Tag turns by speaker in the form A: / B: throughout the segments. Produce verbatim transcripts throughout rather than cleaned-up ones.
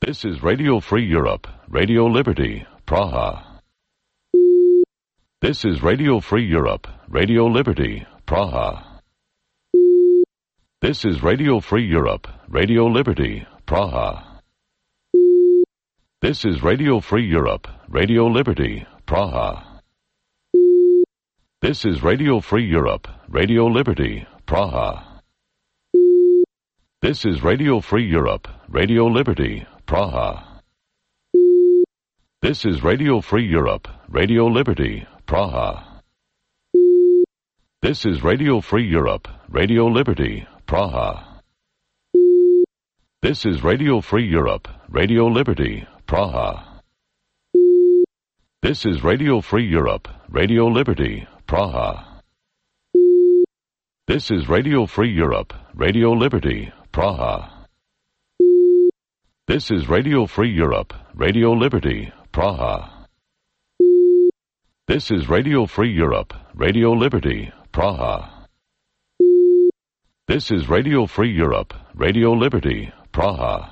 A: This is Radio Free Europe, Radio Liberty, Praha. This is Radio Free Europe, Radio Liberty, Praha. This is Radio Free Europe, Radio Liberty, Praha. This is Radio Free Europe, Radio Liberty, Praha. This is Radio Free Europe, Radio Liberty, Praha. This is Radio Free Europe, Radio Liberty, Praha. This is Radio Free Europe, Radio Liberty, Praha. This is Radio Free Europe, Radio Liberty, Praha. This is Radio Free Europe, Radio Liberty, Praha. This is Radio Free Europe, Radio Liberty, Praha. This is Radio Free Europe, Radio Liberty, Praha. This is Radio Free Europe, Radio Liberty, Praha. This is Radio Free Europe, Radio Liberty, Praha. This is Radio Free Europe, Radio Liberty, Praha.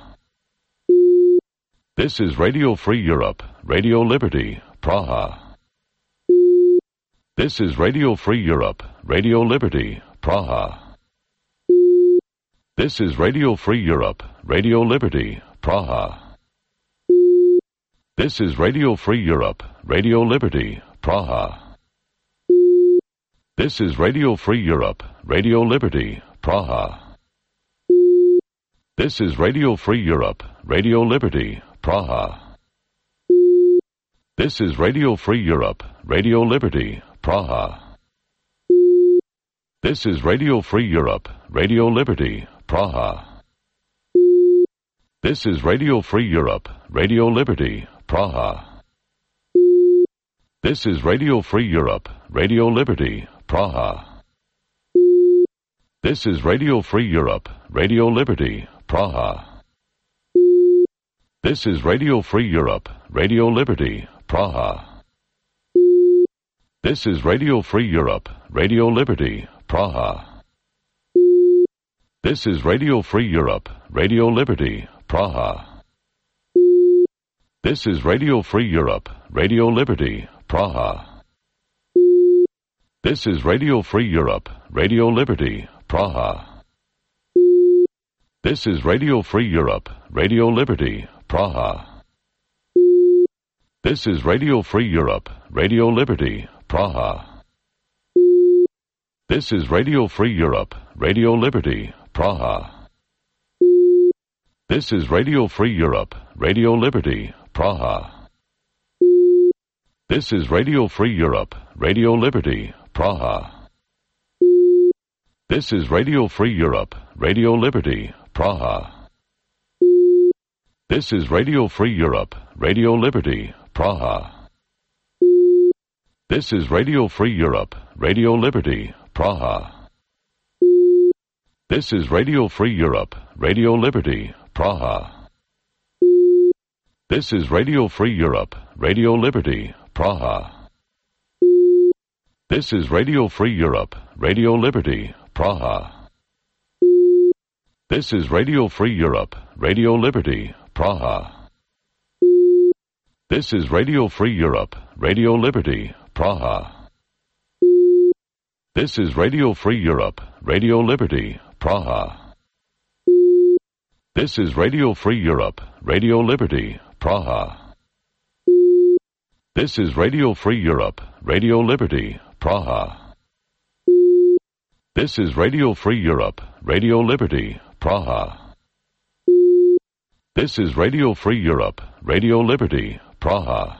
A: This is Radio Free Europe, Radio Liberty, Praha. This is Radio Free Europe, Radio Liberty, Praha. This is Radio Free Europe, Radio Liberty, Praha. This is Radio Free Europe, Radio Liberty, Praha. This is Radio Free Europe, Radio Liberty, Praha. This is Radio Free Europe, Radio Liberty, Praha. This is Radio Free Europe, Radio Liberty, Praha. This is Radio Free Europe, Radio Liberty, Praha. This is Radio Free Europe, Radio Liberty, Praha. This is Radio Free Europe, Radio Liberty, Praha. This is Radio Free Europe, Radio Liberty, Praha. This is Radio Free Europe, Radio Liberty, Praha. This is Radio Free Europe, Radio Liberty, Praha. This is Radio Free Europe, Radio Liberty, Praha. This is Radio Free Europe, Radio Liberty, Praha. This is Radio Free Europe, Radio Liberty, Praha. This is Radio Free Europe, Radio Liberty, Praha. This is Radio Free Europe, Radio Liberty, Praha. This is Radio Free Europe, Radio Liberty, Praha. This is Radio Free Europe, Radio Liberty, Praha. This is Radio Free Europe, Radio Liberty, Praha. This is Radio Free Europe, Radio Liberty, Praha. This is Radio Free Europe, Radio Liberty, Praha. This is Radio Free Europe, Radio Liberty, Praha. This is Radio Free Europe, Radio Liberty, Praha. This is Radio Free Europe, Radio Liberty, Praha. This is Radio Free Europe, Radio Liberty, Praha. This is Radio Free Europe, Radio Liberty, Praha. This is Radio Free Europe, Radio Liberty, Praha. This is Radio Free Europe, Radio Liberty, Praha. This is Radio Free Europe, Radio Liberty, Praha. This is Radio Free Europe, Radio Liberty, Praha. This is Radio Free Europe, Radio Liberty, Praha. This is Radio Free Europe, Radio Liberty, Praha.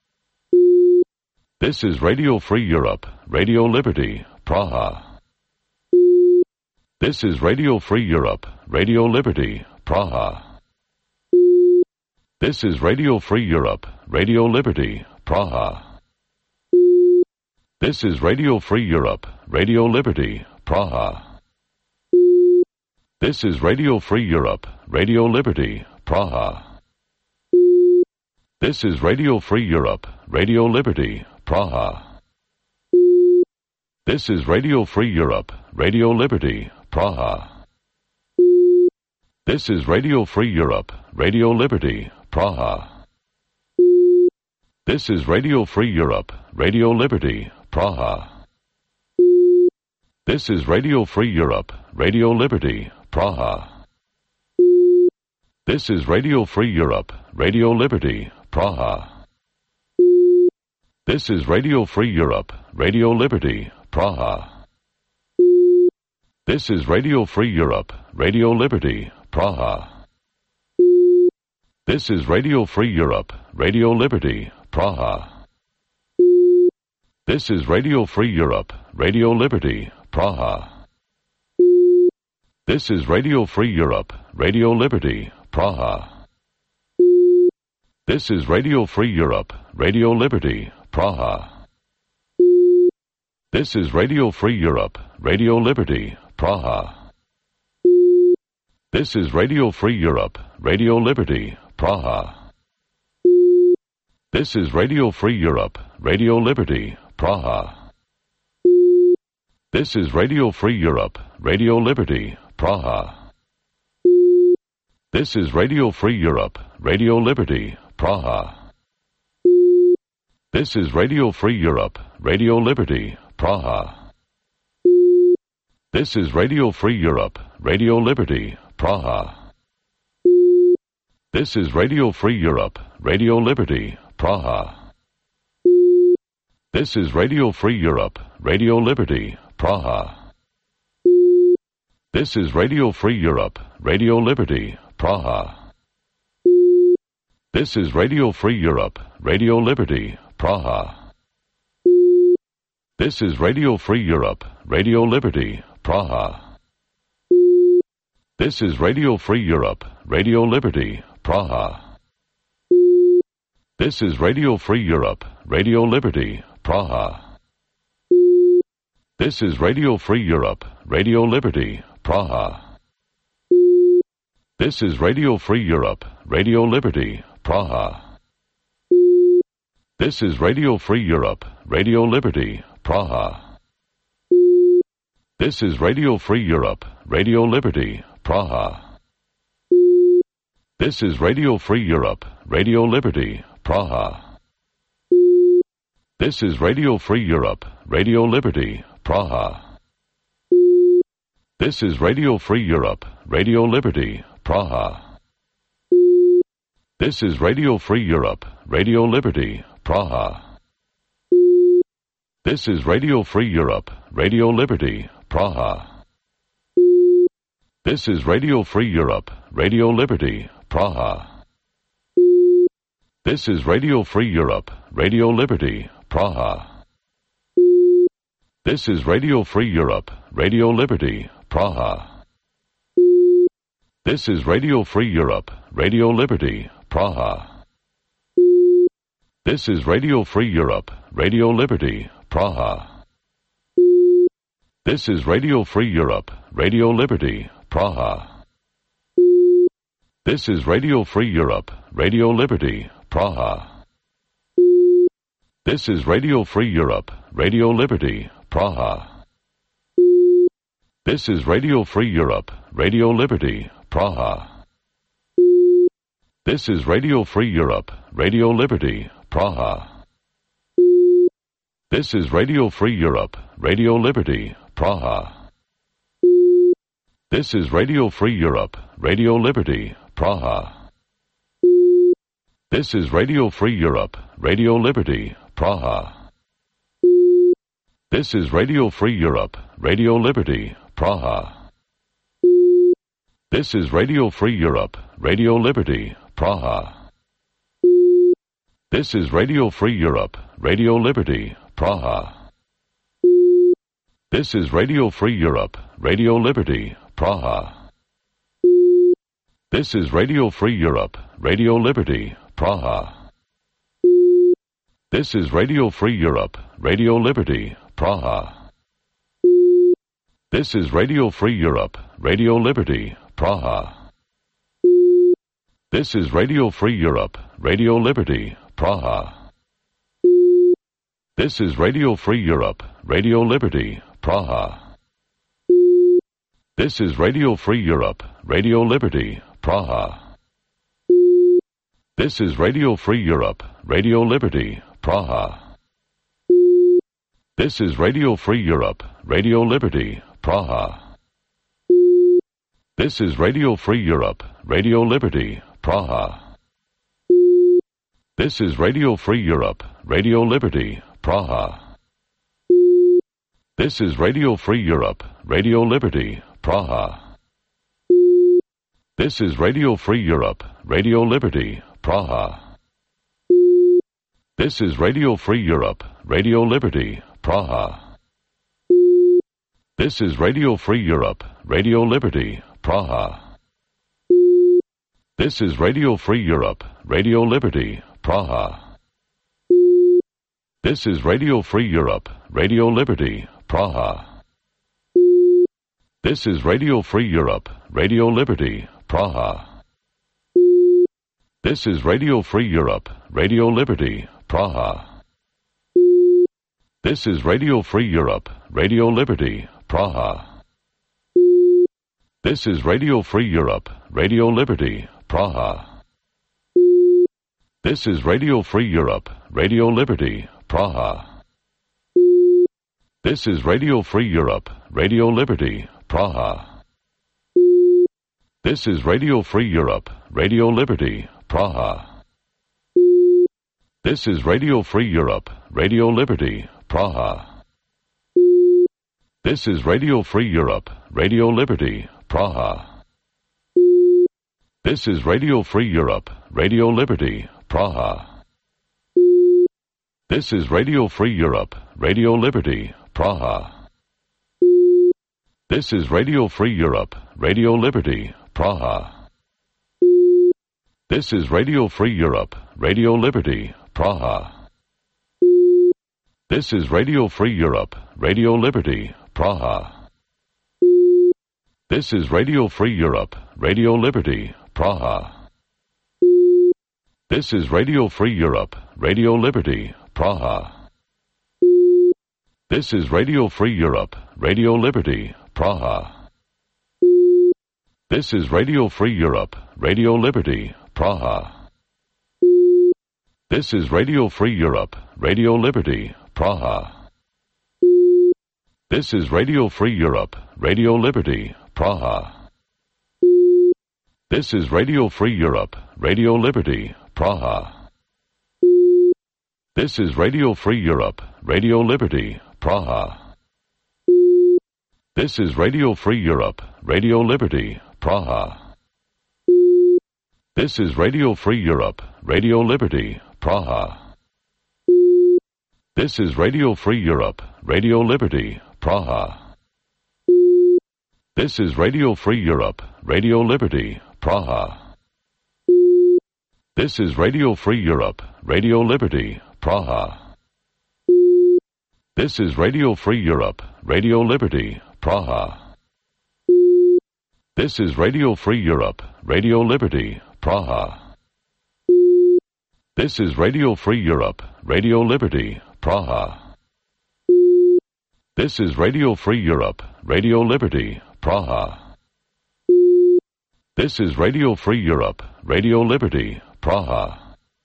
A: This is Radio Free Europe, Radio Liberty, Praha. This is Radio Free Europe, Radio Liberty, Praha. This is Radio Free Europe, Radio Liberty, Praha. This is Radio Free Europe, Radio Liberty, Praha. This is Radio Free Europe, Radio Liberty, Praha. This is Radio Free Europe, Radio Liberty, Praha. This is Radio Free Europe, Radio Liberty, Praha. This is Radio Free Europe, Radio Liberty, Praha. This is Radio Free Europe, Radio Liberty, Praha. This is Radio Free Europe, Radio Liberty, Praha. This is Radio Free Europe, Radio Liberty, Praha. This is Radio Free Europe, Radio Liberty, Praha. This is Radio Free Europe, Radio Liberty, Praha. This is Radio Free Europe, Radio Liberty, Praha. This is Radio Free Europe, Radio Liberty, Praha. This is Radio Free Europe, Radio Liberty, Praha. This is Radio Free Europe, Radio Liberty, Praha. This is Radio Free Europe, Radio Liberty, Praha. This is Radio Free Europe, Radio Liberty, Praha. This is Radio Free Europe, Radio Liberty, Praha. This is Radio Free Europe, Radio Liberty, Praha. This is Radio Free Europe, Radio Liberty, Praha. This is Radio Free Europe, Radio Liberty, Praha. This is Radio Free Europe, Radio Liberty, Praha. This is Radio Free Europe, Radio Liberty, Praha. This is Radio Free Europe, Radio Liberty, Praha. This is Radio Free Europe, Radio Liberty, Praha. This is Radio Free Europe, Radio Liberty, Praha. This is Radio Free Europe, Radio Liberty, Praha. This is Radio Free Europe, Radio Liberty, Praha. This is Radio Free Europe, Radio Liberty, Praha. This is Radio Free Europe, Radio Liberty, Praha. This is Radio Free Europe, Radio Liberty, Praha. This is Radio Free Europe, Radio Liberty, Praha. This is Radio Free Europe, Radio Liberty, Praha. This is Radio Free Europe, Radio Liberty, Praha. This is Radio Free Europe, Radio Liberty, Praha. This is Radio Free Europe, Radio Liberty, Praha. This is Radio Free Europe, Radio Liberty, Praha. This is Radio Free Europe, Radio Liberty, Praha. This is Radio Free Europe, Radio Liberty, Praha. This is Radio Free Europe, Radio Liberty, Praha. This is Radio Free Europe, Radio Liberty, Praha. This is Radio Free Europe, Radio Liberty, Praha. This is Radio Free Europe, Radio Liberty, Praha. This is Radio Free Europe, Radio Liberty, Praha. This is Radio Free Europe, Radio Liberty, Praha. This is Radio Free Europe, Radio Liberty, Praha. This is Radio Free Europe, Radio Liberty, Praha. This is Radio Free Europe, Radio Liberty, Praha. This is Radio Free Europe, Radio Liberty, Praha. This is Radio Free Europe, Radio Liberty, Praha. This is Radio Free Europe, Radio Liberty, Praha. This is Radio Free Europe, Radio Liberty, Praha. This is Radio Free Europe, Radio Liberty, Praha. This is Radio Free Europe, Radio Liberty, Praha. This is Radio Free Europe, Radio Liberty, Praha. This is Radio Free Europe, Radio Liberty, Praha. This is Radio Free Europe, Radio Liberty, Praha. This is Radio Free Europe, Radio Liberty, Praha. This is Radio Free Europe, Radio Liberty, Praha. This is Radio Free Europe, Radio Liberty, Praha. This is Radio Free Europe, Radio Liberty, Praha. This is Radio Free Europe, Radio Liberty, Praha. This is Radio Free Europe, Radio Liberty, Praha. This is Radio Free Europe, Radio Liberty, Praha. This is Radio Free Europe, Radio Liberty, Praha. This is Radio Free Europe, Radio Liberty, Praha. This is Radio Free Europe, Radio Liberty, Praha. This is Radio Free Europe, Radio Liberty, Praha. This is Radio Free Europe, Radio Liberty, Praha. This is Radio Free Europe, Radio Liberty, Praha. This is Radio Free Europe, Radio Liberty, Praha. This is Radio Free Europe, Radio Liberty, Praha. This is Radio Free Europe, Radio Liberty, Praha. This is Radio Free Europe, Radio Liberty, Praha. This is Radio Free Europe, Radio Liberty, Praha. This is Radio Free Europe, Radio Liberty, Praha. This is Radio Free Europe, Radio Liberty, Praha. This is Radio Free Europe, Radio Liberty, Praha. This is Radio Free Europe, Radio Liberty, Praha. This is Radio Free Europe, Radio Liberty, Praha. This is Radio Free Europe, Radio Liberty, Praha. This is Radio Free Europe, Radio Liberty, Praha. This is Radio Free Europe, Radio Liberty, Praha. This is Radio Free Europe, Radio Liberty, Praha. This is Radio Free Europe, Radio Liberty, Praha. This is Radio Free Europe, Radio Liberty, Praha. This is Radio Free Europe, Radio Liberty, Praha. This is Radio Free Europe, Radio Liberty, Praha. This is Radio Free Europe, Radio Liberty, Praha. This is Radio Free Europe, Radio Liberty, Praha. This is Radio Free Europe, Radio Liberty, Praha. This is Radio Free Europe, Radio Liberty, Praha. This is Radio Free Europe, Radio Liberty, Praha. This is Radio Free Europe, Radio Liberty, Praha. This is Radio Free Europe, Radio Liberty, Praha. This is Radio Free Europe, Radio Liberty, Praha. This is Radio Free Europe, Radio Liberty, Praha. This is Radio Free Europe, Radio Liberty, Praha. This is Radio Free Europe, Radio Liberty, Praha. This is Radio Free Europe, Radio Liberty, Praha. This is Radio Free Europe, Radio Liberty, Praha. This is Radio Free Europe, Radio Liberty, Praha. This is Radio Free Europe, Radio Liberty, Praha.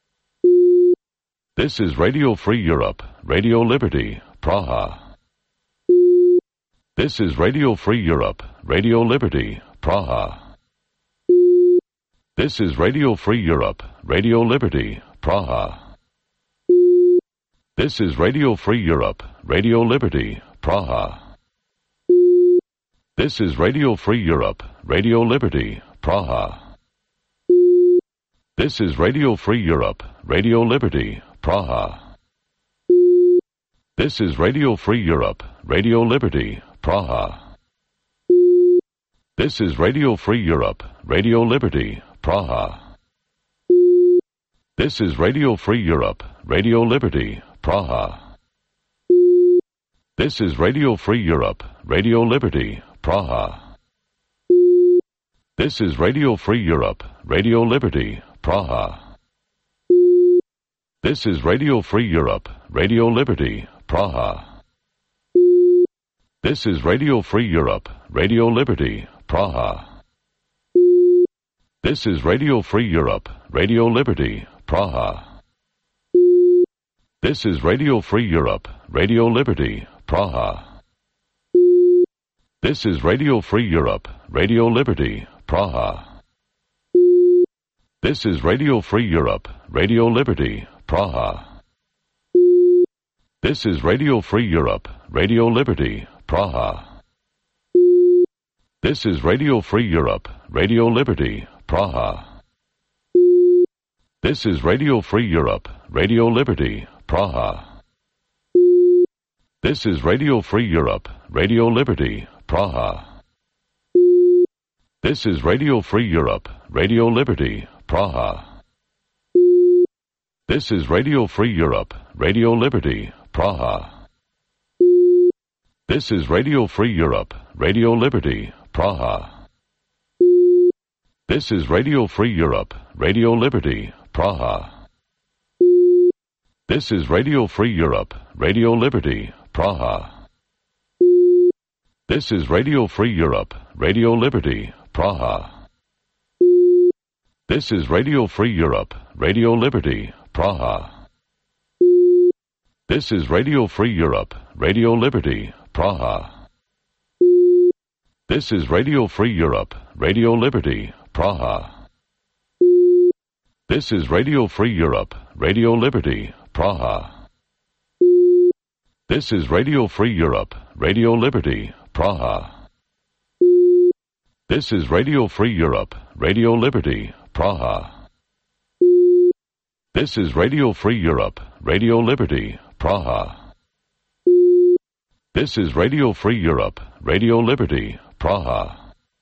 A: This is Radio Free Europe, Radio Liberty, Praha. This is Radio Free Europe, Radio Liberty, Praha. This is Radio Free Europe, Radio Liberty, Praha. This is Radio Free Europe, Radio Liberty, Praha. This is Radio Free Europe, Radio Liberty, Praha. This is Radio Free Europe, Radio Liberty, Praha. This is Radio Free Europe, Radio Liberty, Praha. This is Radio Free Europe, Radio Liberty, Praha. This is Radio Free Europe, Radio Liberty, Praha. This is Radio Free Europe, Radio Liberty, Praha. This is Radio Free Europe, Radio Liberty, Praha. This is Radio Free Europe, Radio Liberty, Praha. This is Radio Free Europe, Radio Liberty, Praha. This is Radio Free Europe, Radio Liberty, Praha. This is Radio Free Europe, Radio Liberty, Praha. This is Radio Free Europe, Radio Liberty, Praha. This is Radio Free Europe, Radio Liberty, Praha. This is Radio Free Europe, Radio Liberty, Praha. This is Radio Free Europe, Radio Liberty, Praha. This is Radio Free Europe, Radio Liberty, Praha. This is Radio Free Europe, Radio Liberty, Praha. This is Radio Free Europe, Radio Liberty, Praha. This is Radio Free Europe, Radio Liberty, Praha. This is Radio Free Europe, Radio Liberty, Praha. This is Radio Free Europe, Radio Liberty, Praha. This is Radio Free Europe, Radio Liberty, Praha. This is Radio Free Europe, Radio Liberty, Praha. This is Radio Free Europe, Radio Liberty, Praha. This is Radio Free Europe, Radio Liberty, Praha. This is Radio Free Europe, Radio Liberty, Praha. This is Radio Free Europe, Radio Liberty, Praha. This is Radio Free Europe, Radio Liberty, Praha. This is Radio Free Europe, Radio Liberty, Praha. This is Radio Free Europe, Radio Liberty, Praha. This is Radio Free Europe, Radio Liberty, Praha.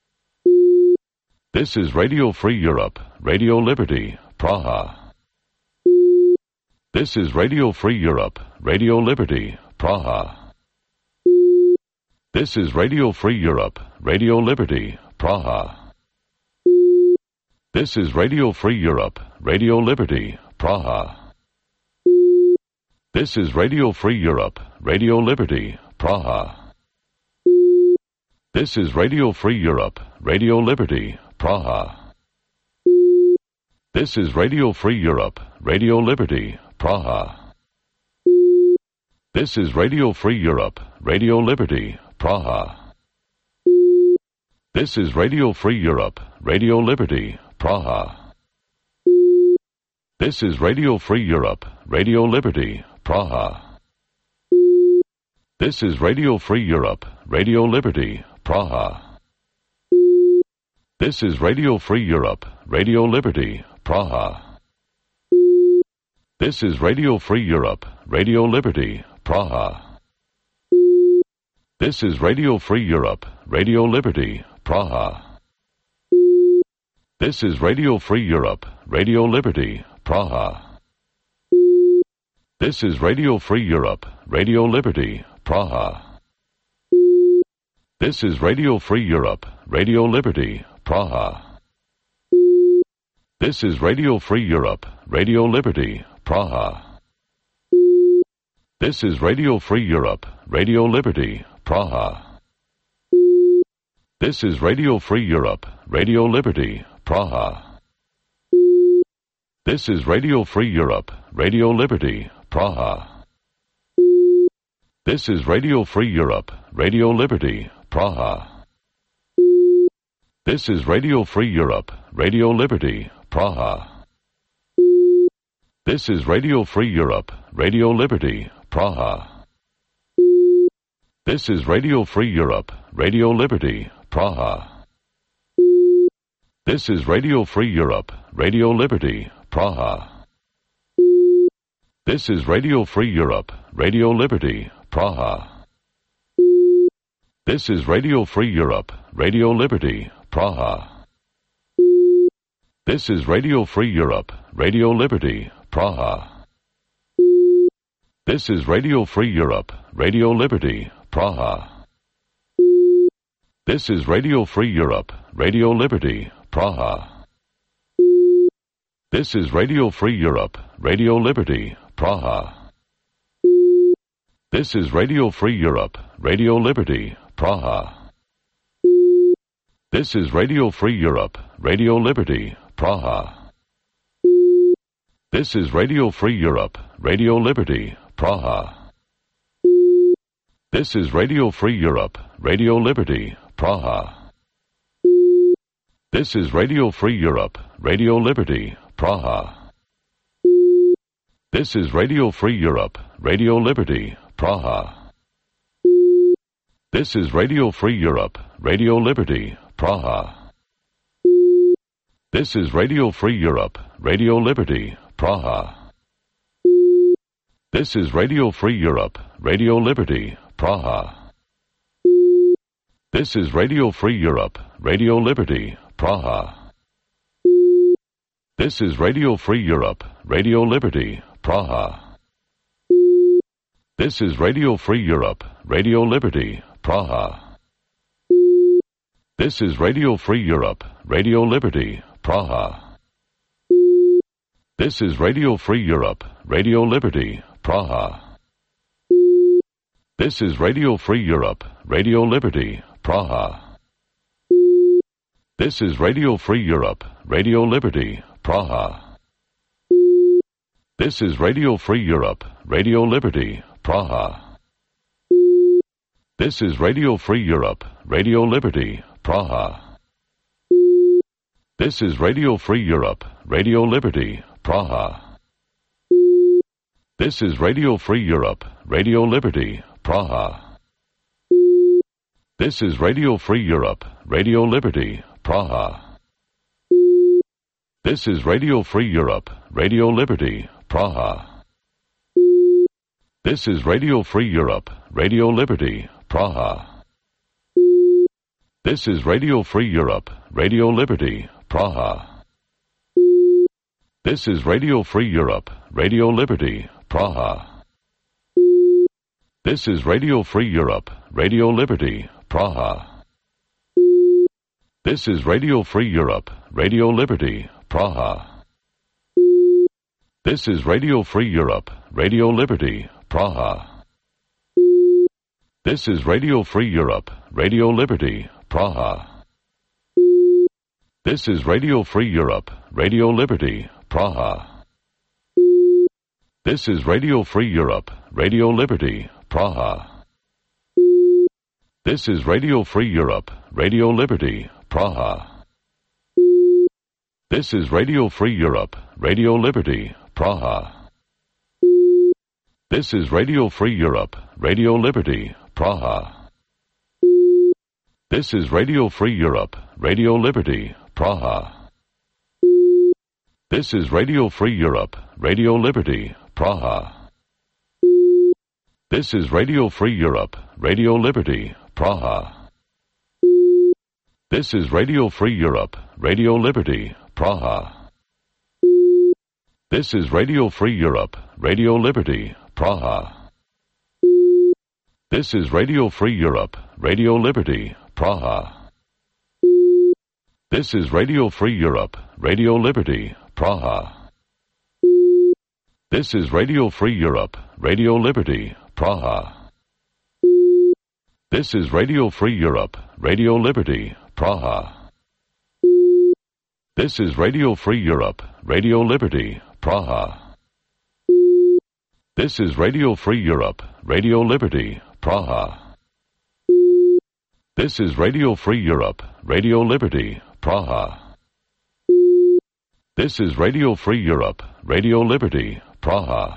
A: This is Radio Free Europe, Radio Liberty, Praha. This is Radio Free Europe, Radio Liberty, Praha. This is Radio Free Europe, Radio Liberty, Praha. This is Radio Free Europe, Radio Liberty, Praha. This is Radio Free Europe, Radio Liberty, Praha. This is Radio Free Europe, Radio Liberty, Praha. This is Radio Free Europe, Radio Liberty, Praha. This is Radio Free Europe, Radio Liberty, Praha. This is Radio Free Europe, Radio Liberty, Praha. This is Radio Free Europe, Radio Liberty, Praha. This is Radio Free Europe, Radio Liberty, Praha. This is Radio Free Europe, Radio Liberty, Praha. This is Radio Free Europe, Radio Liberty, Praha. This is Radio Free Europe, Radio Liberty, Praha. This is Radio Free Europe, Radio Liberty, Praha. This is Radio Free Europe, Radio Liberty, Praha. This is Radio Free Europe, Radio Liberty, Praha. This is Radio Free Europe, Radio Liberty, Praha. This is Radio Free Europe, Radio Liberty, Praha. This is Radio Free Europe, Radio Liberty, Praha. This is Radio Free Europe, Radio Liberty, Praha. This is Radio Free Europe, Radio Liberty, Praha. This is Radio Free Europe, Radio Liberty, Praha. This is Radio Free Europe, Radio Liberty, Praha. This is Radio Free Europe, Radio Liberty, Praha. This is Radio Free Europe, Radio Liberty, Praha. This is Radio Free Europe, Radio Liberty, Praha. This is Radio Free Europe, Radio Liberty, Praha. This is Radio Free Europe, Radio Liberty, Praha. This is Radio Free Europe, Radio Liberty, Praha. This is Radio Free Europe, Radio Liberty, Praha. This is Radio Free Europe, Radio Liberty, Praha. This is Radio Free Europe, Radio Liberty, Praha. This is Radio Free Europe, Radio Liberty, Praha. This is Radio Free Europe, Radio Liberty, Praha. This is Radio Free Europe, Radio Liberty, Praha. This is Radio Free Europe, Radio Liberty, Praha. This is Radio Free Europe, Radio Liberty, Praha. This is Radio Free Europe, Radio Liberty, Praha. This is Radio Free Europe, Radio Liberty, Praha. This is Radio Free Europe, Radio Liberty, Praha. This is Radio Free Europe, Radio Liberty, Praha. This is Radio Free Europe, Radio Liberty, Praha. This is Radio Free Europe, Radio Liberty, Praha. This is Radio Free Europe, Radio Liberty, Praha. This is Radio Free Europe, Radio Liberty, Praha. This is Radio Free Europe, Radio Liberty, Praha. This is Radio Free Europe, Radio Liberty, Praha. This is Radio Free Europe, Radio Liberty, Praha. This is Radio Free Europe, Radio Liberty, Praha. This is Radio Free Europe, Radio Liberty, Praha. This is Radio Free Europe, Radio Liberty, Praha. This is Radio Free Europe, Radio Liberty, Praha. This is Radio Free Europe, Radio Liberty, Praha. This is Radio Free Europe, Radio Liberty, Praha. This is Radio Free Europe, Radio Liberty, Praha. This is Radio Free Europe, Radio Liberty, Praha. This is Radio Free Europe, Radio Liberty, Praha. This is Radio Free Europe, Radio Liberty, Praha. This is Radio Free Europe, Radio Liberty, Praha. This is Radio Free Europe, Radio Liberty, Praha. This is Radio Free Europe, Radio Liberty, Praha. This is Radio Free Europe, Radio Liberty, Praha. This is Radio Free Europe, Radio Liberty, Praha. This is Radio Free Europe, Radio Liberty, Praha. This is Radio Free Europe, Radio Liberty, Praha. This is Radio Free Europe, Radio Liberty, Praha. This is Radio Free Europe, Radio Liberty, Praha. This is Radio Free Europe, Radio Liberty, Praha. This is Radio Free Europe, Radio Liberty, Praha. This is Radio Free Europe, Radio Liberty, Praha. This is Radio Free Europe, Radio Liberty, Praha. This is Radio Free Europe, Radio Liberty, Praha. This is Radio Free Europe, Radio Liberty, Praha. This is Radio Free Europe, Radio Liberty, Praha. This is Radio Free Europe, Radio Liberty, Praha. This is Radio Free Europe, Radio Liberty, Praha. This is Radio Free Europe, Radio Liberty, Praha. This is Radio Free Europe, Radio Liberty, Praha.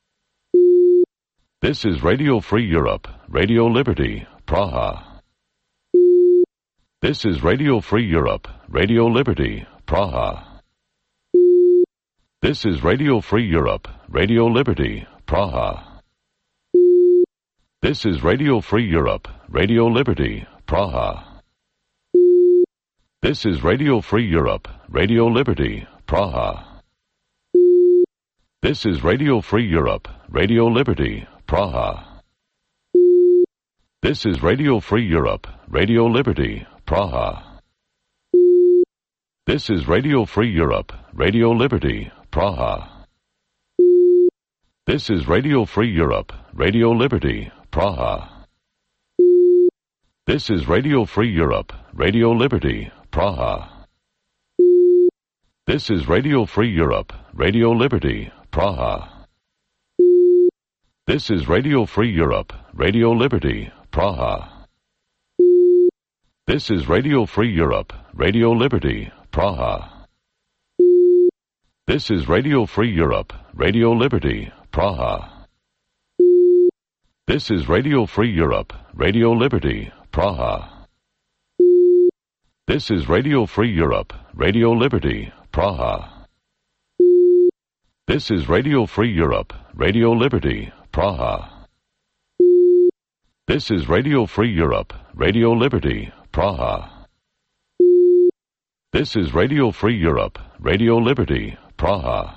A: This is Radio Free Europe, Radio Liberty, Praha. This is Radio Free Europe, Radio Liberty, Praha. This is Radio Free Europe, Radio Liberty, Praha. This is Radio Free Europe, Radio Liberty, Praha. This is Radio Free Europe, Radio Liberty, Praha. This is Radio Free Europe, Radio Liberty, Praha. This is Radio Free Europe, Radio Liberty, Praha. This is Radio Free Europe, Radio Liberty, Praha. This is Radio Free Europe, Radio Liberty, Praha. This is Radio Free Europe, Radio Liberty, Praha. This is Radio Free Europe, Radio Liberty, Praha. This is Radio Free Europe, Radio Liberty, Praha. This is Radio Free Europe, Radio Liberty, Praha. This is Radio Free Europe, Radio Liberty, Praha. This is Radio Free Europe, Radio Liberty, Praha. This is Radio Free Europe, Radio Liberty, Praha. This is Radio Free Europe, Radio Liberty, Praha. This is Radio Free Europe, Radio Liberty, Praha. This is Radio Free Europe, Radio Liberty, Praha.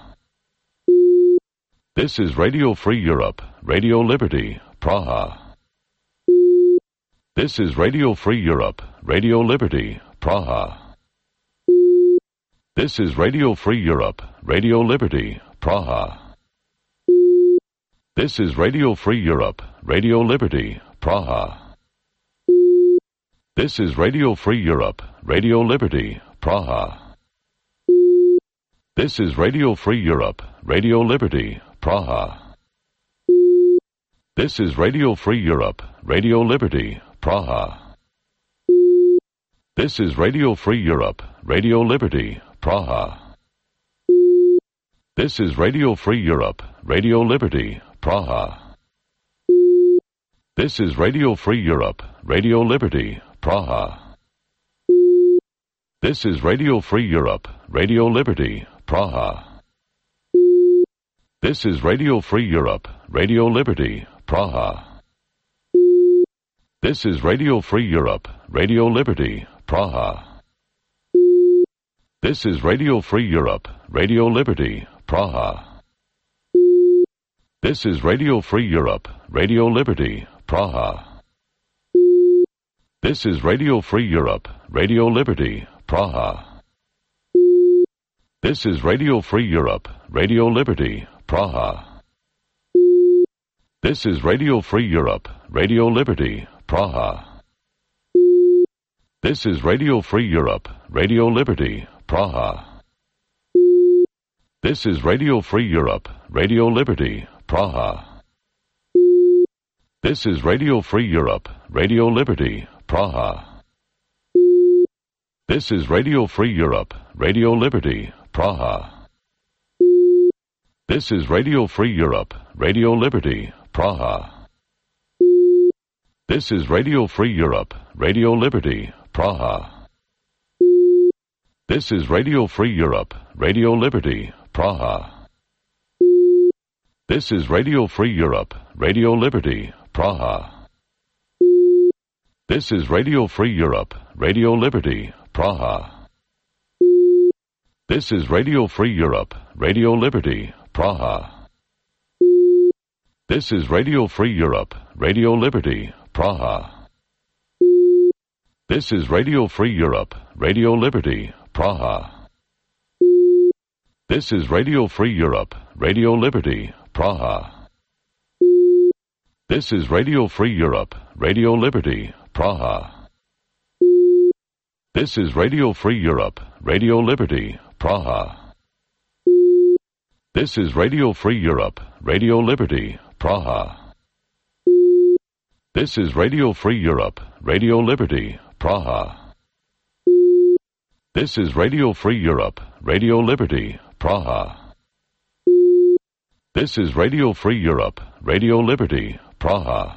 A: This is Radio Free Europe, Radio Liberty, Praha. This is Radio Free Europe, Radio Liberty, Praha. This is Radio Free Europe, Radio Liberty, Praha. This is Radio Free Europe, Radio Liberty, Praha. This is Radio Free Europe, Radio Liberty, Praha. This is Radio Free Europe, Radio Liberty, Praha. This is Radio Free Europe, Radio Liberty, Praha. This is Radio Free Europe, Radio Liberty, Praha. This is Radio Free Europe, Radio Liberty, Praha. This is Radio Free Europe, Radio Liberty, Praha. This is Radio Free Europe, Radio Liberty, Praha. This is Radio Free Europe, Radio Liberty, Praha. This is Radio Free Europe, Radio Liberty, Praha. This is Radio Free Europe, Radio Liberty, Praha. This is Radio Free Europe, Radio Liberty, Praha. This is Radio Free Europe, Radio Liberty, Praha. This is Radio Free Europe, Radio Liberty, Praha. This is Radio Free Europe, Radio Liberty, Praha. This is Radio Free Europe, Radio Liberty, Praha. This is Radio Free Europe, Radio Liberty, Praha. This is Radio Free Europe, Radio Liberty, Praha. This is Radio Free Europe, Radio Liberty, Praha. This is Radio Free Europe, Radio Liberty, Praha. This is Radio Free Europe, Radio Liberty, Praha. This is Radio Free Europe, Radio Liberty, Praha. This is Radio Free Europe, Radio Liberty, Praha. This is Radio Free Europe, Radio Liberty, Praha. This is Radio Free Europe, Radio Liberty, Praha. This is Radio Free Europe, Radio Liberty, Praha. This is Radio Free Europe, Radio Liberty, Praha. This is Radio Free Europe, Radio Liberty, Praha. This is Radio Free Europe, Radio Liberty, Praha. This is Radio Free Europe, Radio Liberty, Praha. This is Radio Free Europe, Radio Liberty, Praha. This is Radio Free Europe, Radio Liberty, Praha. This is Radio Free Europe, Radio Liberty, Praha. This is Radio Free Europe, Radio Liberty, Praha.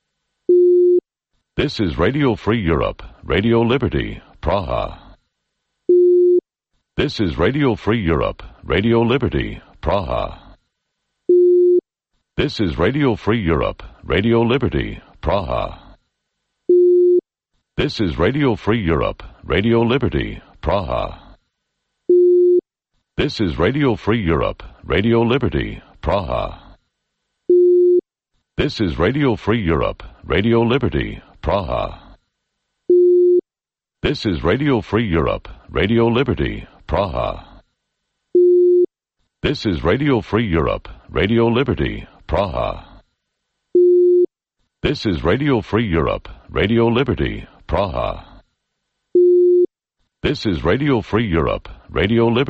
A: This is Radio Free Europe, Radio Liberty, Praha. This is Radio Free Europe, Radio Liberty, Praha. This is Radio Free Europe, Radio Liberty, Praha. This is Radio Free Europe, Radio Liberty, Praha. This is Radio Free Europe, Radio Liberty, Praha. This is Radio Free Europe, Radio Liberty, Praha. This is Radio Free Europe, Radio Liberty, Praha. This is Radio Free Europe, Radio Liberty, Praha. This is Radio Free Europe, Radio Liberty, Praha. This is Radio Free Europe, Radio Liberty.